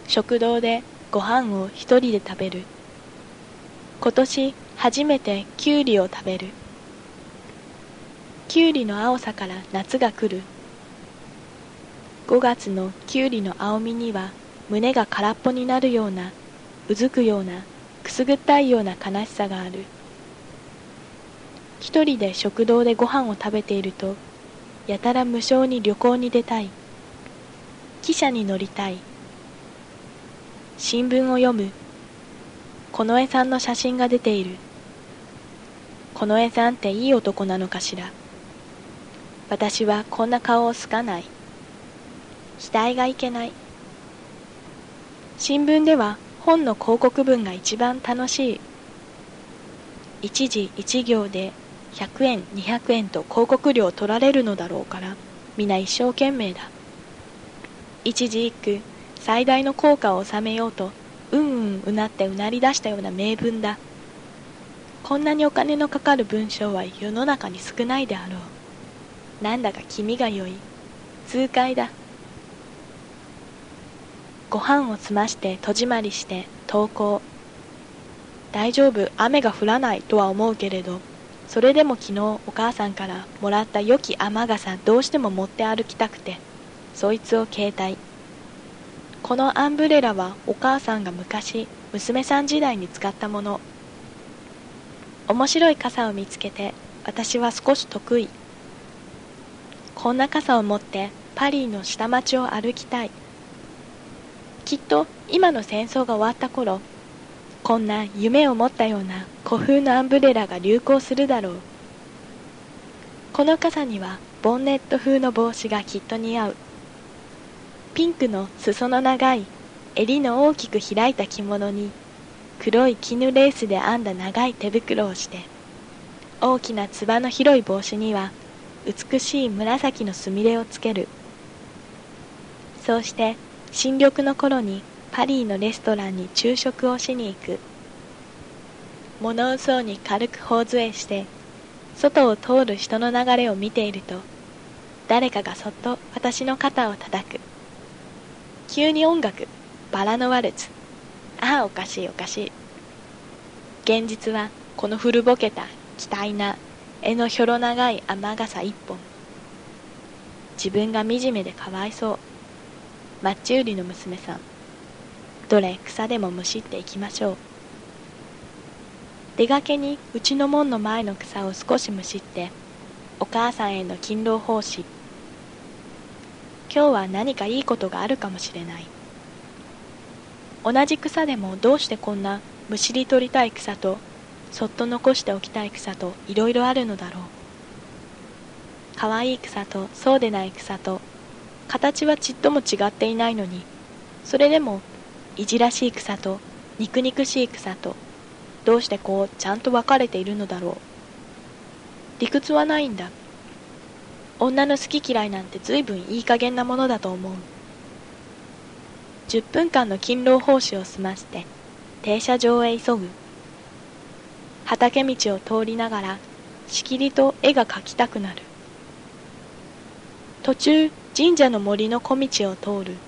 食堂でご飯を一人で食べる。今年初めてキュウリを食べる。キュウリの青さから夏が来る。5月のキュウリの青みには胸が空っぽになるような、うずくような、くすぐったいような悲しさがある。一人で食堂でご飯を食べていると、やたら無償に旅行に出たい。汽車に乗りたい。新聞を読む。近衛さんの写真が出ている。近衛さんっていい男なのかしら。私はこんな顔を好かない。額がいけない。新聞では本の広告文が一番楽しい。一字一行で100円200円と広告料を取られるのだろうから、皆一生懸命だ。一字一句最大の効果を収めようとうなってうなり出したような名文だ。こんなにお金のかかる文章は世の中に少ないであろう。なんだか気味が良い。痛快だ。ご飯を済まして戸締まりして登校。大丈夫、雨が降らないとは思うけれど、それでも昨日お母さんからもらった良き雨傘どうしても持って歩きたくて、そいつを携帯。このアンブレラはお母さんが昔娘さん時代に使ったもの。面白い傘を見つけて私は少し得意。こんな傘を持ってパリの下町を歩きたい。きっと今の戦争が終わった頃、こんな夢を持ったような古風のアンブレラが流行するだろう。この傘にはボンネット風の帽子がきっと似合う。ピンクの裾の長い襟の大きく開いた着物に黒い絹レースで編んだ長い手袋をして、大きなつばの広い帽子には美しい紫のすみれをつける。そうして新緑の頃にパリのレストランに昼食をしに行く。物うそうに軽く頬杖して外を通る人の流れを見ていると、誰かがそっと私の肩を叩く。急に音楽、バラのワルツ。ああ、おかしいおかしい。現実はこの古ぼけた奇体な柄のひょろ長い雨傘一本。自分が惨めでかわいそう。マッチ売りの娘さん。どれ草でもむしっていきましょう。出がけにうちの門の前の草を少しむしって、お母さんへの勤労奉仕。今日は何かいいことがあるかもしれない。同じ草でもどうしてこんなむしり取りたい草とそっと残しておきたい草といろいろあるのだろう。かわいい草とそうでない草と形はちっとも違っていないのに、それでもいじらしい草と肉々しい草とどうしてこうちゃんと分かれているのだろう。理屈はないんだ。女の好き嫌いなんてずいぶんいい加減なものだと思う。10分間の勤労奉仕を済ませて停車場へ急ぐ。畑道を通りながらしきりと絵が描きたくなる。途中神社の森の小道を通る。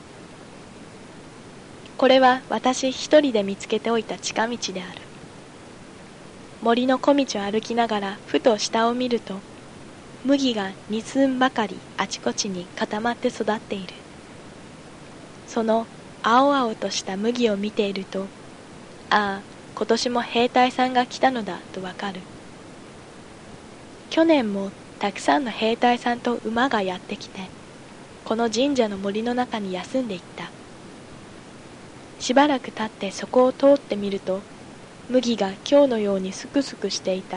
これは私一人で見つけておいた近道である。森の小道を歩きながらふと下を見ると、麦が2寸ばかりあちこちに固まって育っている。その青々とした麦を見ていると、ああ、今年も兵隊さんが来たのだとわかる。去年もたくさんの兵隊さんと馬がやってきて、この神社の森の中に休んでいった。しばらく経ってそこを通ってみると、麦が今日のようにすくすくしていた。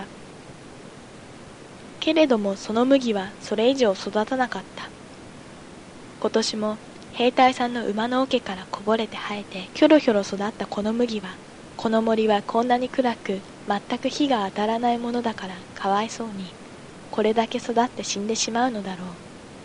けれどもその麦はそれ以上育たなかった。今年も兵隊さんの馬の桶からこぼれて生えてひょろひょろ育ったこの麦は、この森はこんなに暗く全く火が当たらないものだからかわいそうに、これだけ育って死んでしまうのだろう。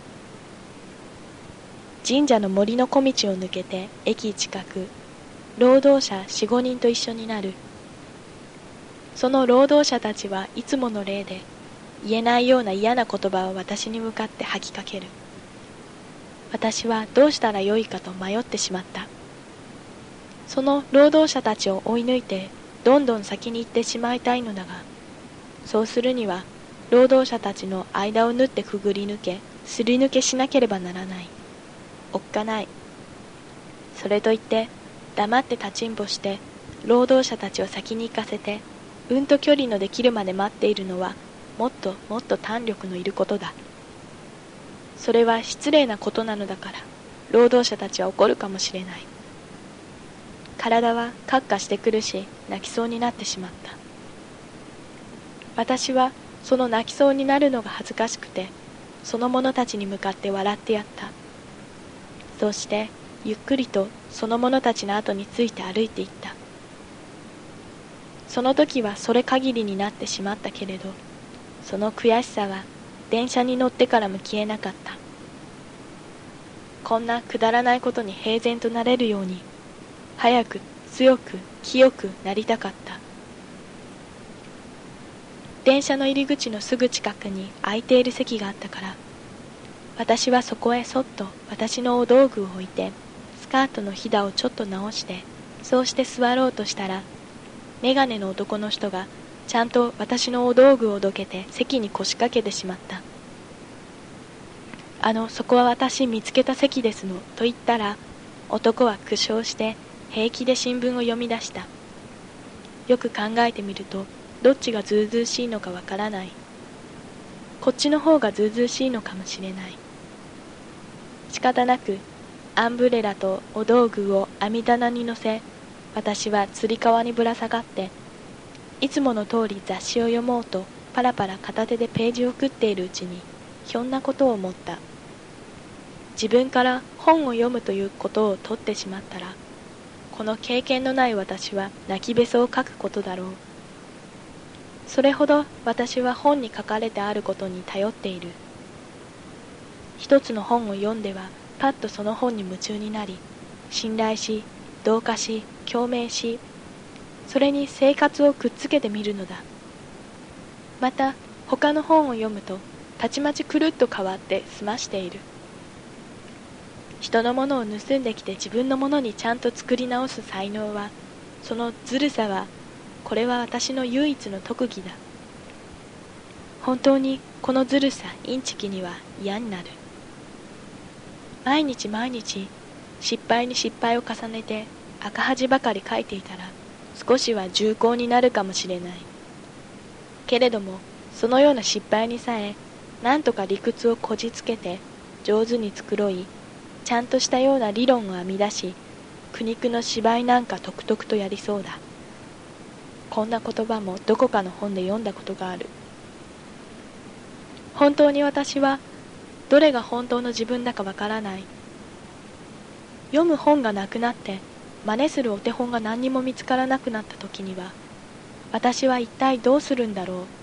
神社の森の小道を抜けて駅近く、労働者 4,5 人と一緒になる。その労働者たちはいつもの例で、言えないような嫌な言葉を私に向かって吐きかける。私はどうしたらよいかと迷ってしまった。 その労働者たちを追い抜いてどんどん先に行ってしまいたいのだが、そうするには労働者たちの間を縫ってくぐり抜け、すり抜けしなければならない。おっかない。それといって黙って立ちんぼして労働者たちを先に行かせてうんと距離のできるまで待っているのはもっともっと胆力のいることだ。それは失礼なことなのだから労働者たちは怒るかもしれない。体はカッカしてくるし泣きそうになってしまった。私はその泣きそうになるのが恥ずかしくてその者たちに向かって笑ってやった。そうしてゆっくりとその者たちの後について歩いていった。その時はそれ限りになってしまったけれど、その悔しさは電車に乗ってからも消えなかった。こんなくだらないことに平然となれるように早く強く清くなりたかった。電車の入り口のすぐ近くに空いている席があったから、私はそこへそっと私のお道具を置いてスカートのひだをちょっと直して、そうして座ろうとしたら、メガネの男の人がちゃんと私のお道具をどけて席に腰掛けてしまった。そこは私見つけた席ですのと言ったら、男は苦笑して平気で新聞を読み出した。よく考えてみるとどっちがずうずうしいのかわからない。こっちの方がずうずうしいのかもしれない。仕方なくアンブレラとお道具を網棚に乗せ、私はつり革にぶら下がっていつもの通り雑誌を読もうとパラパラ片手でページを食っているうちにひょんなことを思った。自分から本を読むということを取ってしまったら、この経験のない私は泣きべそを書くことだろう。それほど私は本に書かれてあることに頼っている。一つの本を読んではパッとその本に夢中になり、信頼し、同化し、共鳴し、それに生活をくっつけてみるのだ。また他の本を読むとたちまちくるっと変わって済ましている。人のものを盗んできて自分のものにちゃんと作り直す才能は、そのずるさは、これは私の唯一の特技だ。本当にこのずるさ、インチキには嫌になる。毎日毎日失敗に失敗を重ねて赤恥ばかり書いていたら少しは重厚になるかもしれない。けれどもそのような失敗にさえなんとか理屈をこじつけて上手に繕い、ちゃんとしたような理論を編み出し、苦肉の芝居なんかとくとくとやりそうだ。こんな言葉もどこかの本で読んだことがある。本当に私はどれが本当の自分だかわからない。読む本がなくなって真似するお手本が何にも見つからなくなった時には、私は一体どうするんだろう。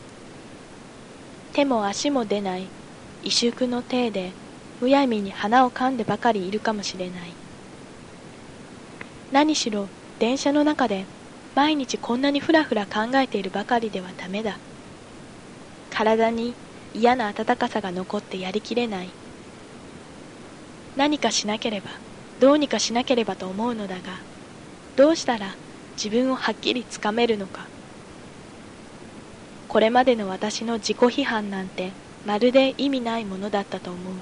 手も足も出ない異色の体でむやみに鼻を噛んでばかりいるかもしれない。何しろ電車の中で毎日こんなにふらふら考えているばかりではダメだ。体に嫌な温かさが残ってやりきれない。何かしなければ、どうにかしなければと思うのだが、どうしたら自分をはっきりつかめるのか。これまでの私の自己批判なんてまるで意味ないものだったと思う。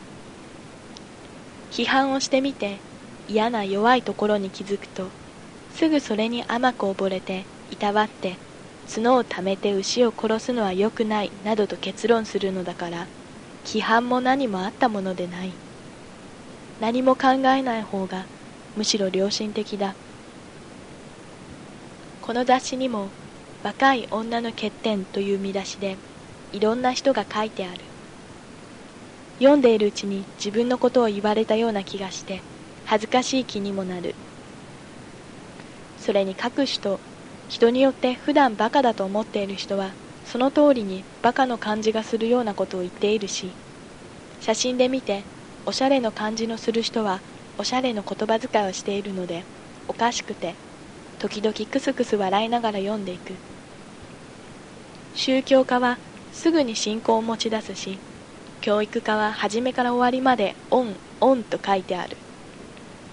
批判をしてみて嫌な弱いところに気づくと、すぐそれに甘く溺れていたわって角をためて牛を殺すのは良くないなどと結論するのだから、規範も何もあったものでない。何も考えない方がむしろ良心的だ。この雑誌にも若い女の欠点という見出しでいろんな人が書いてある。読んでいるうちに自分のことを言われたような気がして恥ずかしい気にもなる。それに書く人によって普段バカだと思っている人はその通りにバカの感じがするようなことを言っているし、写真で見ておしゃれの感じのする人はおしゃれの言葉遣いをしているのでおかしくて時々クスクス笑いながら読んでいく。宗教家はすぐに信仰を持ち出すし、教育家は初めから終わりまでオンオンと書いてある。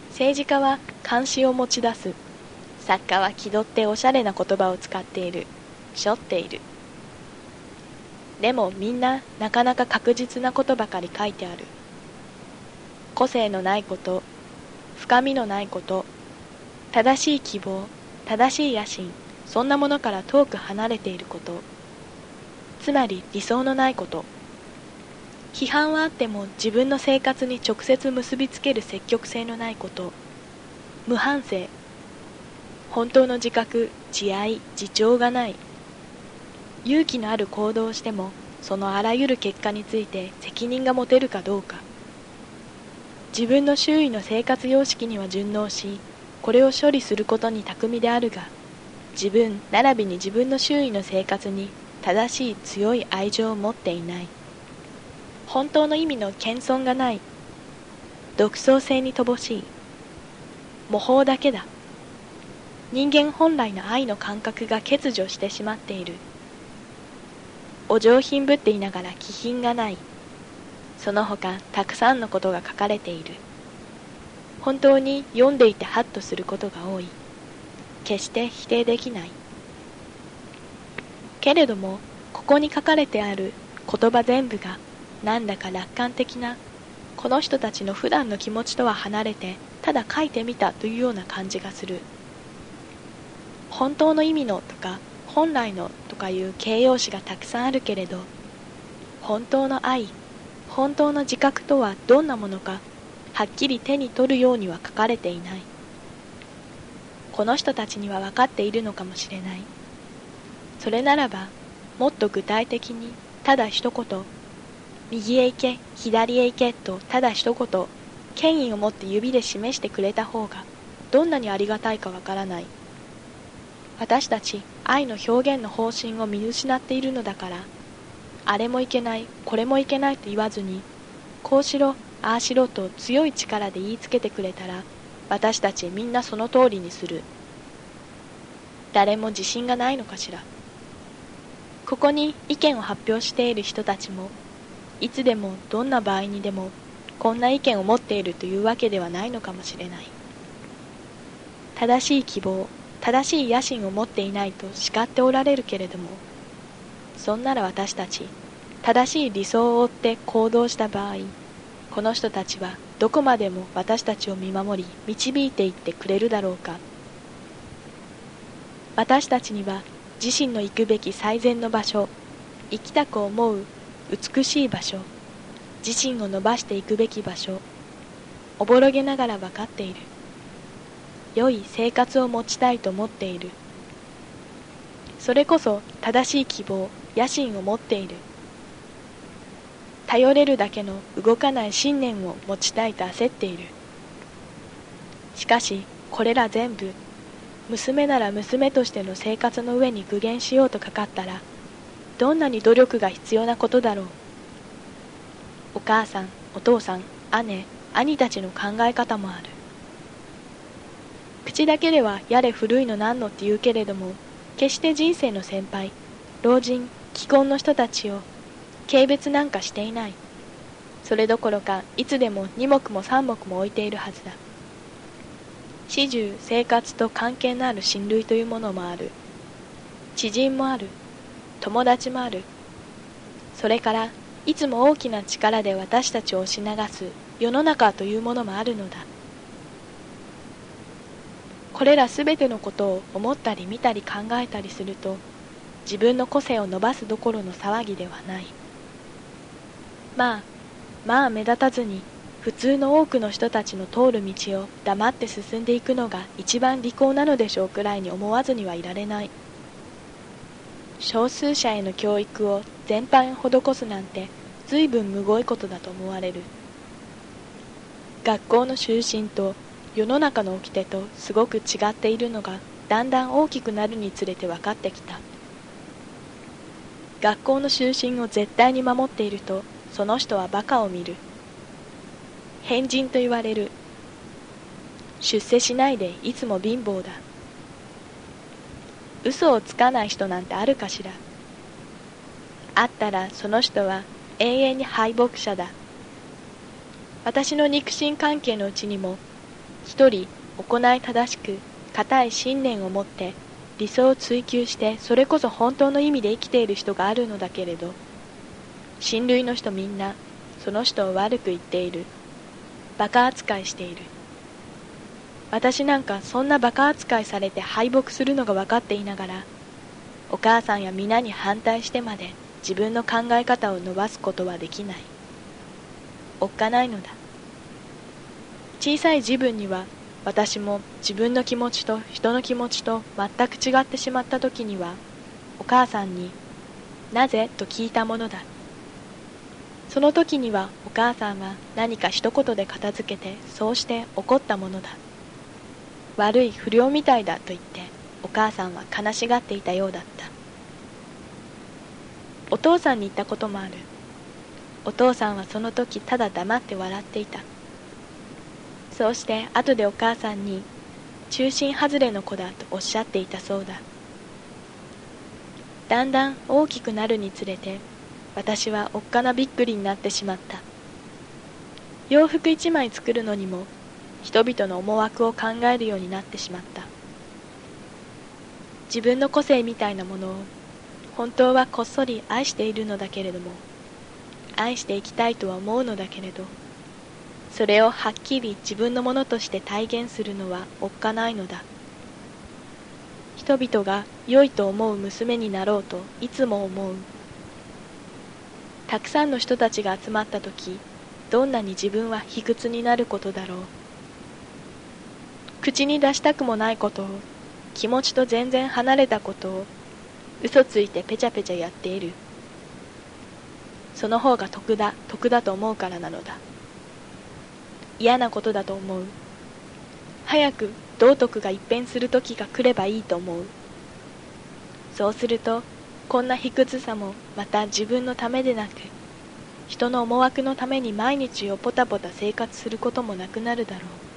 政治家は監視を持ち出す。作家は気取っておしゃれな言葉を使っている。しょっている。でもみんななかなか確実なことばかり書いてある。個性のないこと、深みのないこと、正しい希望、正しい野心、そんなものから遠く離れていること。つまり理想のないこと。批判はあっても自分の生活に直接結びつける積極性のないこと。無反省。本当の自覚、自愛、自重がない。勇気のある行動をしても、そのあらゆる結果について責任が持てるかどうか。自分の周囲の生活様式には順応し、これを処理することに巧みであるが、自分並びに自分の周囲の生活に正しい強い愛情を持っていない。本当の意味の謙遜がない。独創性に乏しい。模倣だけだ。人間本来の愛の感覚が欠如してしまっている。お上品ぶっていながら気品がない。その他たくさんのことが書かれている。本当に読んでいてハッとすることが多い。決して否定できない。けれども、ここに書かれてある言葉全部がなんだか楽観的な、この人たちの普段の気持ちとは離れて、ただ書いてみたというような感じがする。本当の意味のとか、本来のとかいう形容詞がたくさんあるけれど、本当の愛、本当の自覚とはどんなものか、はっきり手に取るようには書かれていない。この人たちには分かっているのかもしれない。それならば、もっと具体的に、ただ一言、右へ行け、左へ行けとただ一言、権威を持って指で示してくれた方が、どんなにありがたいかわからない。私たち愛の表現の方針を見失っているのだから、あれもいけない、これもいけないと言わずに、こうしろ、ああしろと強い力で言いつけてくれたら、私たちみんなその通りにする。誰も自信がないのかしら。ここに意見を発表している人たちも、いつでもどんな場合にでもこんな意見を持っているというわけではないのかもしれない。正しい希望、正しい野心を持っていないと叱っておられるけれども、そんなら私たち、正しい理想を追って行動した場合、この人たちはどこまでも私たちを見守り、導いていってくれるだろうか。私たちには自身の行くべき最善の場所、生きたく思う美しい場所、自身を伸ばしていくべき場所、おぼろげながら分かっている。良い生活を持ちたいと思っている。それこそ正しい希望、野心を持っている。頼れるだけの動かない信念を持ちたいと焦っている。しかし、これら全部、娘なら娘としての生活の上に具現しようとかかったら、どんなに努力が必要なことだろう。お母さん、お父さん、姉、兄たちの考え方もある。口だけではやれ古いのなんのって言うけれども、決して人生の先輩、老人、既婚の人たちを軽蔑なんかしていない。それどころか、いつでも二目も三目も置いているはずだ。始終生活と関係のある親類というものもある。知人もある。友達もある。それからいつも大きな力で私たちを押し流す世の中というものもあるのだ。これらすべてのことを思ったり見たり考えたりすると、自分の個性を伸ばすどころの騒ぎではない。まあ目立たずに普通の多くの人たちの通る道を黙って進んでいくのが一番利口なのでしょうくらいに思わずにはいられない。少数者への教育を全般施すなんて随分むごいことだと思われる。学校の修身と世の中の掟とすごく違っているのがだんだん大きくなるにつれて分かってきた。学校の修身を絶対に守っているとその人はバカを見る。変人と言われる。出世しないでいつも貧乏だ。嘘をつかない人なんてあるかしら。あったらその人は永遠に敗北者だ。私の肉親関係のうちにも一人行い正しく固い信念を持って理想を追求してそれこそ本当の意味で生きている人があるのだけれど、親類の人みんなその人を悪く言っている。馬鹿扱いしている。私なんかそんな馬鹿扱いされて敗北するのが分かっていながら、お母さんや皆に反対してまで自分の考え方を伸ばすことはできない。おっかないのだ。小さい自分には私も自分の気持ちと人の気持ちと全く違ってしまった時には、お母さんになぜと聞いたものだ。その時にはお母さんは何か一言で片付けて、そうして怒ったものだ。悪い不良みたいだと言ってお母さんは悲しがっていたようだった。お父さんに言ったこともある。お父さんはその時ただ黙って笑っていた。そうして後でお母さんに中心外れの子だとおっしゃっていたそうだ。だんだん大きくなるにつれて、私はおっかなびっくりになってしまった。洋服一枚作るのにも人々の思惑を考えるようになってしまった。自分の個性みたいなものを本当はこっそり愛しているのだけれども、愛していきたいとは思うのだけれど、それをはっきり自分のものとして体現するのはおっかないのだ。人々が良いと思う娘になろうといつも思う。たくさんの人たちが集まったとき、どんなに自分は卑屈になることだろう。口に出したくもないことを、気持ちと全然離れたことを、嘘ついてペチャペチャやっている。その方が得だと思うからなのだ。嫌なことだと思う。早く道徳が一変する時が来ればいいと思う。そうすると、こんな卑屈さもまた自分のためでなく、人の思惑のために毎日をポタポタ生活することもなくなるだろう。